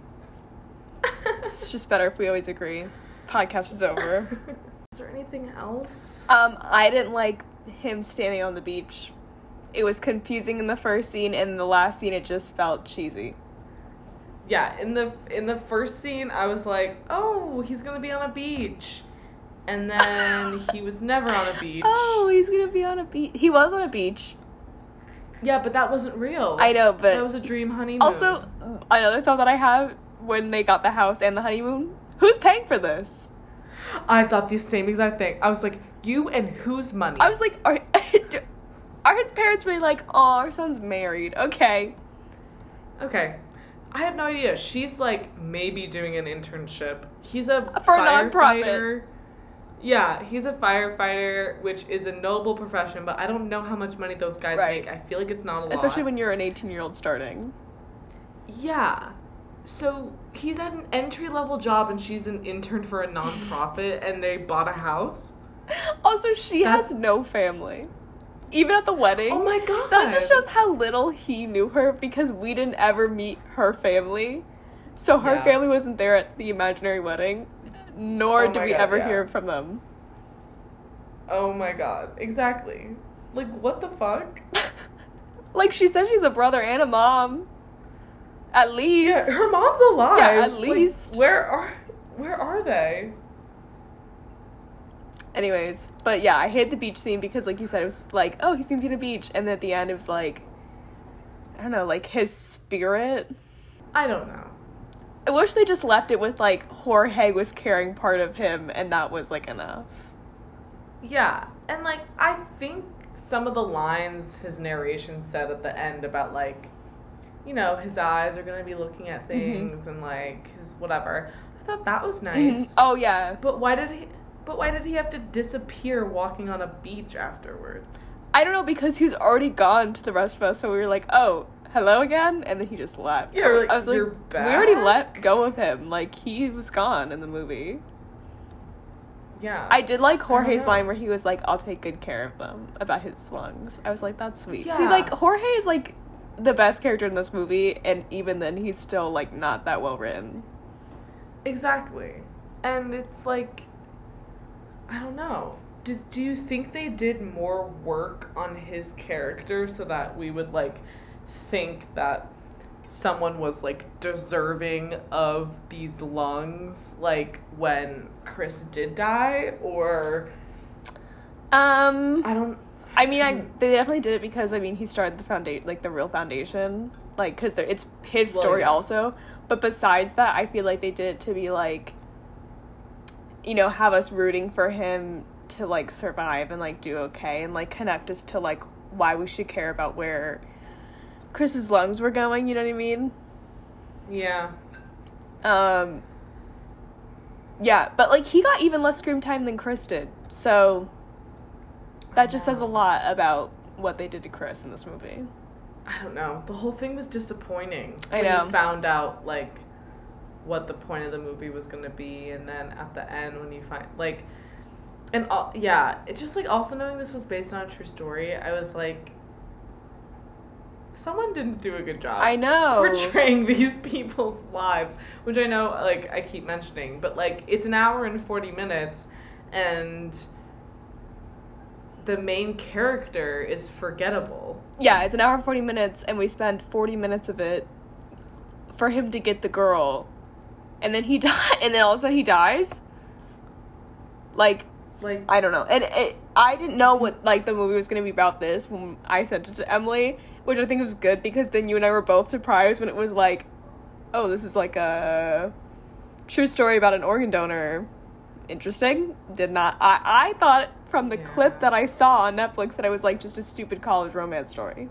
It's just better if we always agree. Podcast is over. Is there anything else? Um, I didn't like him standing on the beach. It was confusing in the first scene, and in the last scene it just felt cheesy. Yeah, in the in the first scene I was like, oh, he's gonna be on a beach. And then he was never on a beach. Oh, he's gonna be on a beach. He was on a beach. Yeah, but that wasn't real. I know, but... That was a dream honeymoon. Also, another thought that I have when they got the house and the honeymoon, who's paying for this? I thought the same exact thing. I was like, you and whose money? I was like, are, are his parents really like, oh, our son's married, okay. Okay. I have no idea. She's like maybe doing an internship. He's a For a firefighter. nonprofit. Yeah, he's a firefighter, which is a noble profession, but I don't know how much money those guys Right. make. I feel like it's not a lot. Especially when you're an eighteen-year-old starting. Yeah. So he's at an entry-level job and she's an intern for a nonprofit and they bought a house? Also, she That's- has no family. Even at the wedding. Oh my god. That just shows how little he knew her, because we didn't ever meet her family. So her Yeah. family wasn't there at the imaginary wedding, nor Oh did my we God, ever yeah. hear from them. Oh my god. Exactly. Like, what the fuck? Like, she said she's a brother and a mom. At least. Yeah, her mom's alive. Yeah, at Like, least. where are where are they? Anyways, but yeah, I hate the beach scene because, like you said, it was like, oh, he's gonna be on a beach, and then at the end it was like, I don't know, like his spirit. I don't know. I wish they just left it with, like, Jorge was carrying part of him, and that was, like, enough. Yeah, and, like, I think some of the lines his narration said at the end about, like, you know, his eyes are going to be looking at things, mm-hmm. and, like, his whatever. I thought that was nice. Mm-hmm. Oh, yeah. But why did he... But why did he have to disappear walking on a beach afterwards? I don't know, because he was already gone to the rest of us, so we were like, oh, hello again? And then he just left. Yeah, we're like, I was you're like, back? We already let go of him. Like, he was gone in the movie. Yeah. I did like Jorge's line where he was like, I'll take good care of them, about his lungs. I was like, that's sweet. Yeah. See, like, Jorge is, like, the best character in this movie, and even then, he's still, like, not that well written. Exactly. And it's like... I don't know. Did, do you think they did more work on his character so that we would, like, think that someone was, like, deserving of these lungs, like, when Chris did die? Or... Um... I don't... I mean, I they definitely did it because, I mean, he started the foundation, like, the real foundation. Like, because it's his story well, yeah. also. But besides that, I feel like they did it to be, like... you know, have us rooting for him to, like, survive and, like, do okay and, like, connect us to, like, why we should care about where Chris's lungs were going, you know what I mean? Yeah. Um, yeah, but, like, he got even less screen time than Chris did, so that just says a lot about what they did to Chris in this movie. I don't know. The whole thing was disappointing. I when know. You found out, like... what the point of the movie was going to be, and then at the end when you find, like, and all, yeah, it's just, like, also knowing this was based on a true story, I was like, someone didn't do a good job. I know. Portraying these people's lives, which I know, like, I keep mentioning, but, like, it's an hour and forty minutes, and the main character is forgettable. Yeah, it's an hour and forty minutes, and we spend forty minutes of it for him to get the girl. And then he die, and then all of a sudden he dies. Like, like I don't know. And it, I didn't know what, like, the movie was going to be about this when I sent it to Emily, which I think was good because then you and I were both surprised when it was like, oh, this is like a true story about an organ donor. Interesting. Did not. I, I thought from the yeah. clip that I saw on Netflix that it was, like, just a stupid college romance story.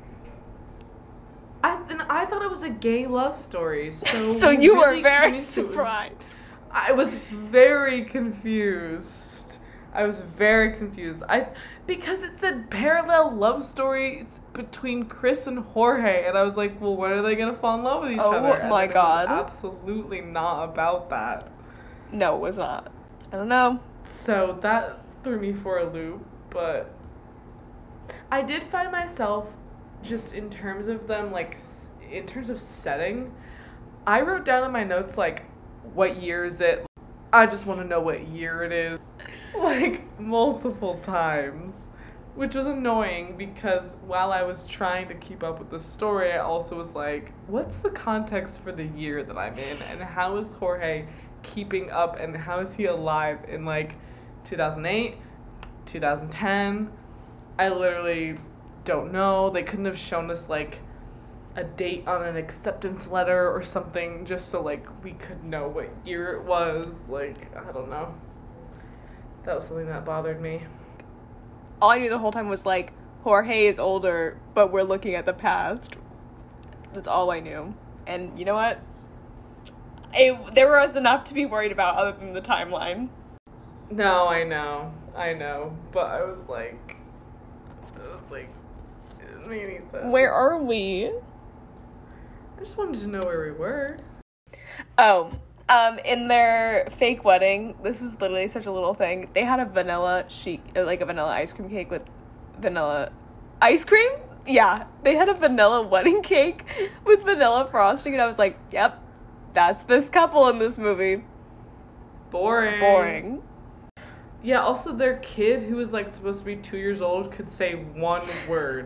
I, and I thought it was a gay love story, so... so you really were very surprised. I was very confused. I was very confused. I Because it said parallel love stories between Chris and Jorge, and I was like, well, when are they going to fall in love with each oh, other? Oh my god. It was absolutely not about that. No, it was not. I don't know. So that threw me for a loop, but... I did find myself... just in terms of them, like, in terms of setting, I wrote down in my notes, like, what year is it? I just want to know what year it is. Like, multiple times. Which was annoying because while I was trying to keep up with the story, I also was like, what's the context for the year that I'm in? And how is Jorge keeping up? And how is he alive in, like, two thousand eight, two thousand ten? I literally... don't know. They couldn't have shown us, like, a date on an acceptance letter or something just so, like, we could know what year it was. Like, I don't know. That was something that bothered me. All I knew the whole time was, like, Jorge is older, but we're looking at the past. That's all I knew. And you know what? It, there was enough to be worried about other than the timeline. No, I know. I know. But I was like... I was like... Where are we? I just wanted to know where we were. Oh, um, in their fake wedding, this was literally such a little thing. They had a vanilla sheet, like a vanilla ice cream cake with vanilla ice cream. Yeah, they had a vanilla wedding cake with vanilla frosting, and I was like, "Yep, that's this couple in this movie." Boring. Boring. Yeah. Also, their kid, who was like supposed to be two years old, could say one word.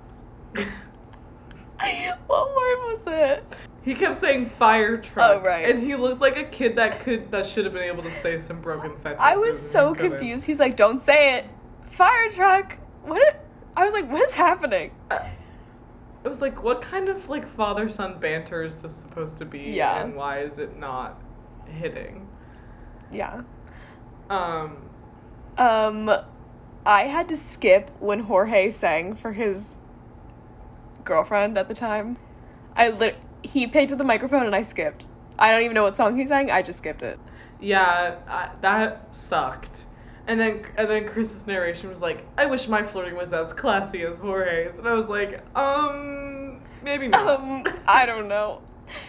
What word was it? He kept saying fire truck. Oh, right. And he looked like a kid that could that should have been able to say some broken sentences. I was so he confused. He was like, "Don't say it. Fire truck." What? I was like, "What is happening?" it was like, what kind of like father-son banter is this supposed to be? Yeah. And why is it not hitting? Yeah. Um, Um, I had to skip when Jorge sang for his girlfriend at the time. I lit- he picked up the microphone and I skipped. I don't even know what song he sang, I just skipped it. yeah, I, that sucked. And then and then Chris's narration was like, I wish my flirting was as classy as Jorge's. And I was like, um, maybe not. Um, I don't know.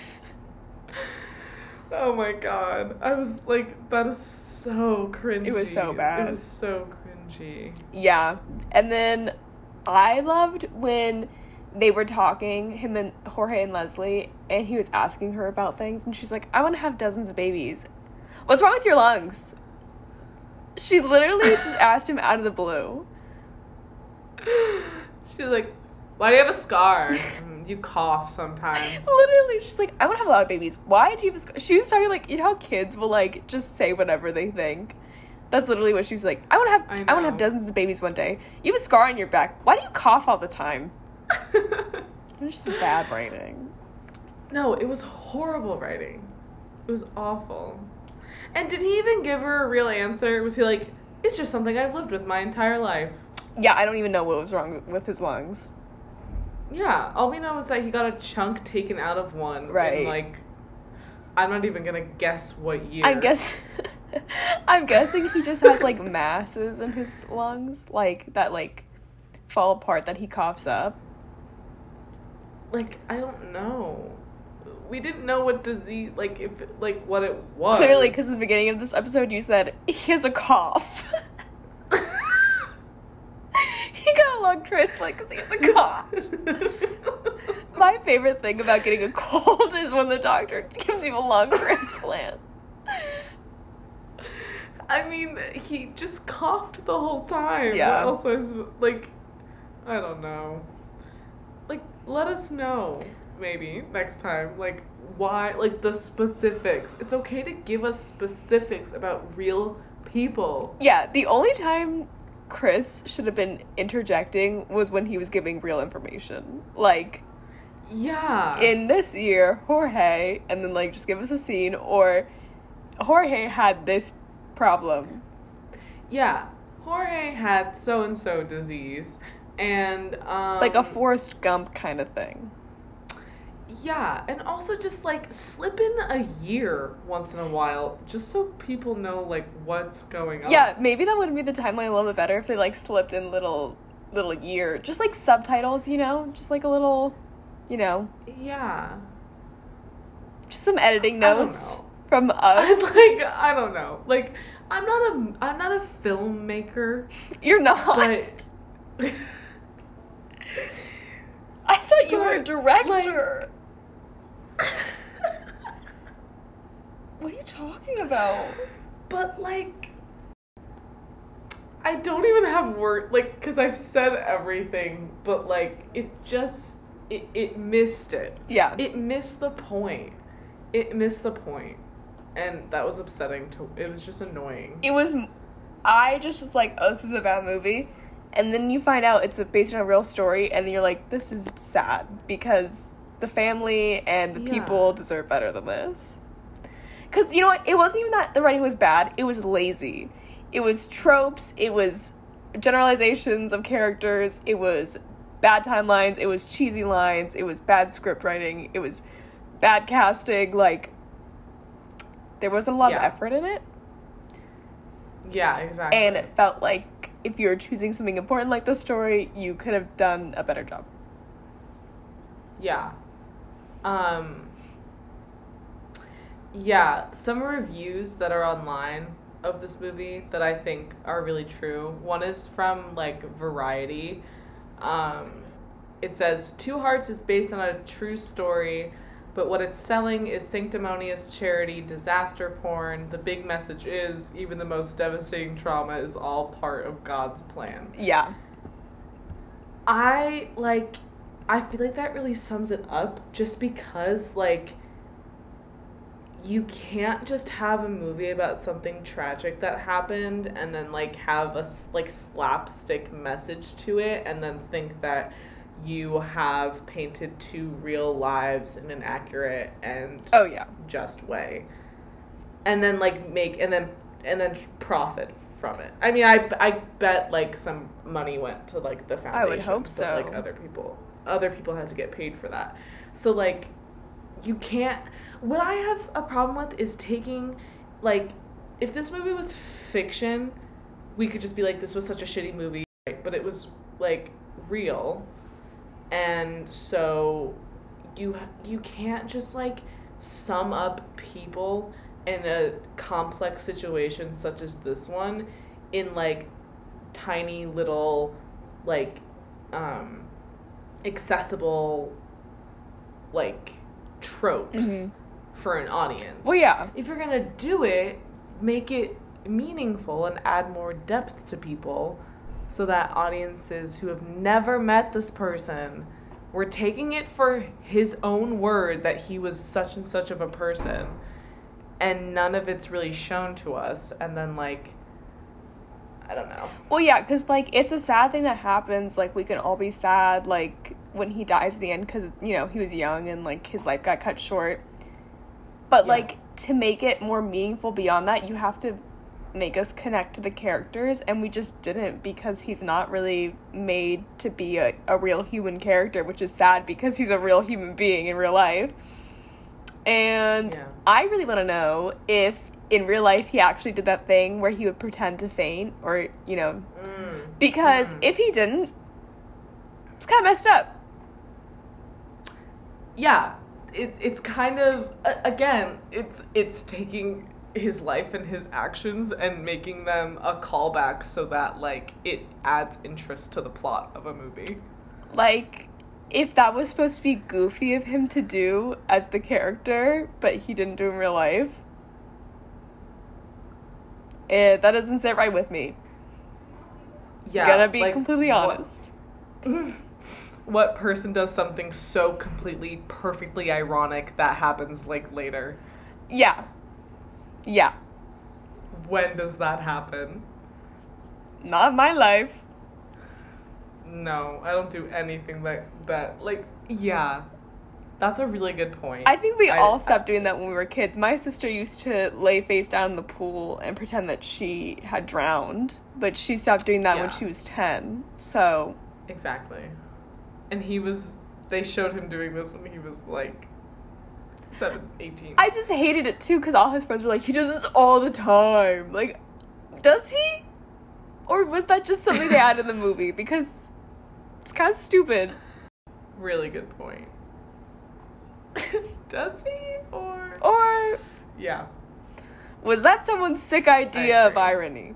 Oh my god. I was like, that is so cringy. It was so bad. It was so cringy. Yeah. And then I loved when they were talking, him and Jorge and Leslie, and he was asking her about things, and she's like, I want to have dozens of babies. What's wrong with your lungs? She literally just asked him out of the blue. She's like, why do you have a scar? "Mm, you cough sometimes. Literally, she's like, I want to have a lot of babies. Why do you have a scar? She was talking like, you know how kids will like just say whatever they think? That's literally what she was like. I want to have, I I, want to have know. dozens of babies one day. You have a scar on your back. Why do you cough all the time? It was just bad writing. No, it was horrible writing. It was awful. And did he even give her a real answer? Was he like, it's just something I've lived with my entire life? Yeah, I don't even know what was wrong with his lungs. Yeah, all we know is that he got a chunk taken out of one. Right. In, like, I'm not even gonna guess what year. I guess, I'm guessing he just has like masses in his lungs, like that like fall apart that he coughs up. Like, I don't know. We didn't know what disease, like, if, like, what it was. Clearly, because at the beginning of this episode you said, he has a cough. He got a lung transplant because he has a cough. My favorite thing about getting a cold is when the doctor gives you a lung transplant. I mean, he just coughed the whole time. Yeah. What else was, like, I don't know. Like, let us know, maybe, next time. Like, why, like, the specifics. It's okay to give us specifics about real people. Yeah, the only time Chris should have been interjecting was when he was giving real information. Like, Yeah. in this year, Jorge, and then, like, just give us a scene, or Jorge had this problem. Yeah. Jorge had so-and-so disease, and, um... Like a Forrest Gump kind of thing. Yeah, and also just, like, slip in a year once in a while, just so people know, like, what's going on. Yeah, maybe that would be the timeline a little bit better if they, like, slipped in little, little year. Just, like, subtitles, you know? Just, like, a little, you know? Yeah. Just some editing I don't notes know. from I'm us. like, I don't know. Like, I'm not a, I'm not a filmmaker, You're not. but... I thought you were a but, director. What are you talking about? But, like, I don't even have word, like, because I've said everything, but, like, it just, it, it missed it. Yeah. It missed the point. It missed the point. And that was upsetting to, it was just annoying. It was, I just was like, oh, this is a bad movie. And then you find out it's based on a real story, and then you're like, this is sad, because the family and the Yeah. people deserve better than this. Because, you know what, it wasn't even that the writing was bad, it was lazy. It was tropes, it was generalizations of characters, it was bad timelines, it was cheesy lines, it was bad script writing, it was bad casting, like, there wasn't a lot Yeah. of effort in it. Yeah, exactly. And it felt like if you were choosing something important like the story, you could have done a better job. Yeah. Um, yeah, some reviews that are online of this movie that I think are really true. One is from, like, Variety. Um, it says, Two Hearts is based on a true story, but what it's selling is sanctimonious charity, disaster porn. The big message is, even the most devastating trauma is all part of God's plan. Yeah. I, like, I feel like that really sums it up, just because, like, you can't just have a movie about something tragic that happened and then, like, have a, like, slapstick message to it and then think that you have painted two real lives in an accurate and oh yeah just way, and then like make and then and then profit from it. I mean, I, I bet like some money went to like the foundation. I would hope so. But, like other people, other people had to get paid for that. So like, you can't. What I have a problem with is taking, like, if this movie was fiction, we could just be like, this was such a shitty movie, right? But it was like real, and so you you can't just like sum up people in a complex situation such as this one in like tiny little like um accessible like tropes mm-hmm. for an audience. Well, yeah. If you're gonna do it, make it meaningful and add more depth to people so that audiences who have never met this person were taking it for his own word that he was such and such of a person, and none of it's really shown to us, and then like I don't know. Well, yeah, because like it's a sad thing that happens. Like we can all be sad like when he dies at the end because, you know, he was young and like his life got cut short. But yeah. like to make it more meaningful beyond that, you have to make us connect to the characters, and we just didn't, because he's not really made to be a, a real human character, which is sad because he's a real human being in real life. And yeah. I really want to know if in real life he actually did that thing where he would pretend to faint, or, you know, mm. because mm. if he didn't, it's kind of messed up. Yeah, it, it's kind of, again, it's it's taking his life and his actions and making them a callback so that, like, it adds interest to the plot of a movie. Like, if that was supposed to be goofy of him to do as the character, but he didn't do in real life, it, that doesn't sit right with me. Yeah. Gonna be like, completely honest. What, what person does something so completely, perfectly ironic that happens, like, later? Yeah. Yeah. When does that happen? Not in my life. No, I don't do anything that, that like, yeah. That's a really good point. I think we I, all stopped I, doing that when we were kids. My sister used to lay face down in the pool and pretend that she had drowned, but she stopped doing that yeah. when she was ten, so... Exactly. And he was... They showed him doing this when he was, like... seven, eighteen. I just hated it too, because all his friends were like, he does this all the time. Like, does he? Or was that just something they had in the movie? Because it's kind of stupid. Really good point. Does he? Or? Or... Yeah. Was that someone's sick idea of irony?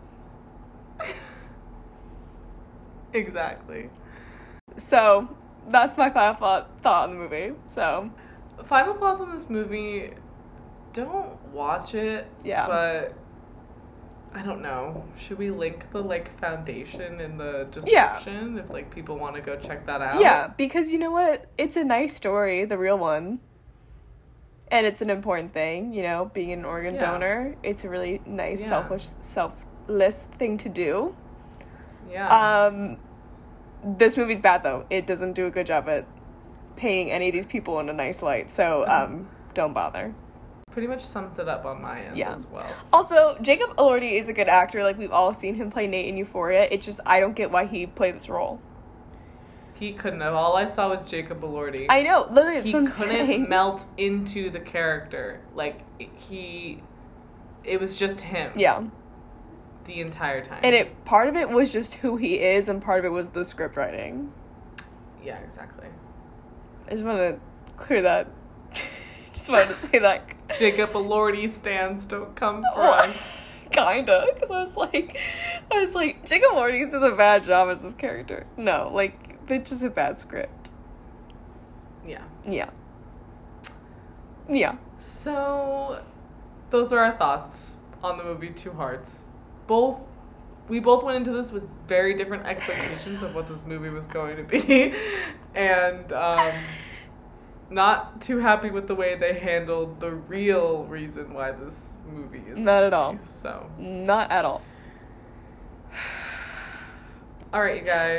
Exactly. So, that's my final thought, thought on the movie, so... Final thoughts on this movie, don't watch it. Yeah. But I don't know. Should we link the like foundation in the description yeah. if like people want to go check that out? Yeah, because you know what? It's a nice story, the real one. And it's an important thing, you know, being an organ yeah. donor. It's a really nice, yeah. selfish, selfless thing to do. Yeah. Um, this movie's bad though. It doesn't do a good job at painting any of these people in a nice light, so um don't bother. Pretty much sums it up on my end yeah. as well. Also, Jacob Elordi is a good actor. Like, we've all seen him play Nate in Euphoria. It's just I don't get why he played this role. He couldn't have. All I saw was Jacob Elordi. I know. Literally, that's he what I'm couldn't saying. melt into the character. Like, he it was just him. Yeah. The entire time. And it part of it was just who he is, and part of it was the script writing. Yeah, exactly. I just want to clear that. Just wanted to say that. Jacob Elordi stands don't come from. Kinda, because I was like, I was like, Jacob Elordi does a bad job as this character. No, like, it's just a bad script. Yeah. Yeah. Yeah. So, those are our thoughts on the movie Two Hearts. Both, we both went into this with very different expectations of what this movie was going to be, and um, not too happy with the way they handled the real reason why this movie is not at all. So not at all. All right, you guys.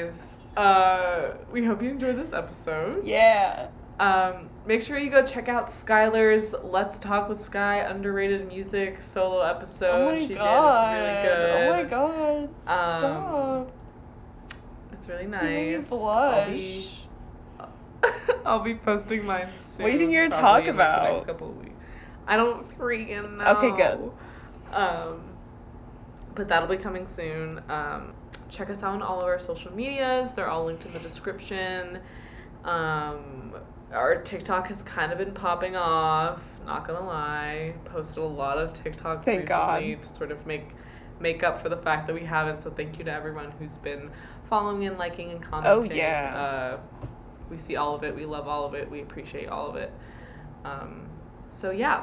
Uh, we hope you enjoyed this episode. Yeah. Um, make sure you go check out Skylar's Let's Talk with Sky underrated music solo episode. Oh my she god. did. It's really good. Oh my god. Um, Stop. It's really You made me nice. blush. I'll be, I'll be posting mine soon. What do you think you're gonna probably talk in, like, the about? next couple of weeks. I don't freaking know. Okay, good. Um, but that'll be coming soon. Um, check us out on all of our social medias. They're all linked in the description. Um, our TikTok has kind of been popping off. Not gonna lie, posted a lot of TikToks Thank recently God. to sort of make make up for the fact that we haven't. So thank you to everyone who's been following and liking and commenting. Oh, yeah. Uh, we see all of it. We love all of it. We appreciate all of it. Um, so yeah.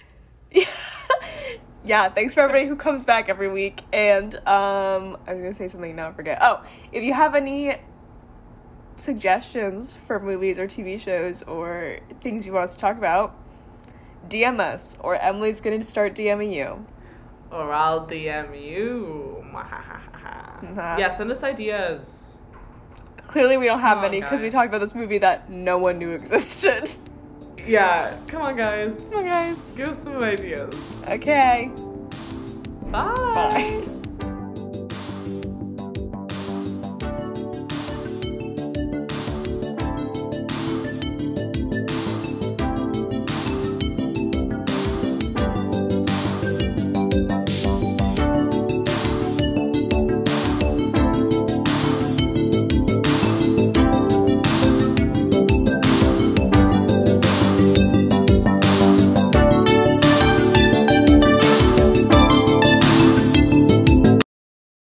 Yeah, thanks for everybody who comes back every week. And um I was gonna say something, now I forget. Oh, if you have any suggestions for movies or T V shows or things you want us to talk about, D M us, or Emily's gonna start DMing you. Or I'll D M you. Nah. Yeah, send us ideas. Clearly we don't have Come on, any because we guys. talked about this movie that no one knew existed. Yeah, come on, guys. Come on, guys. Give us some ideas. Okay. Bye.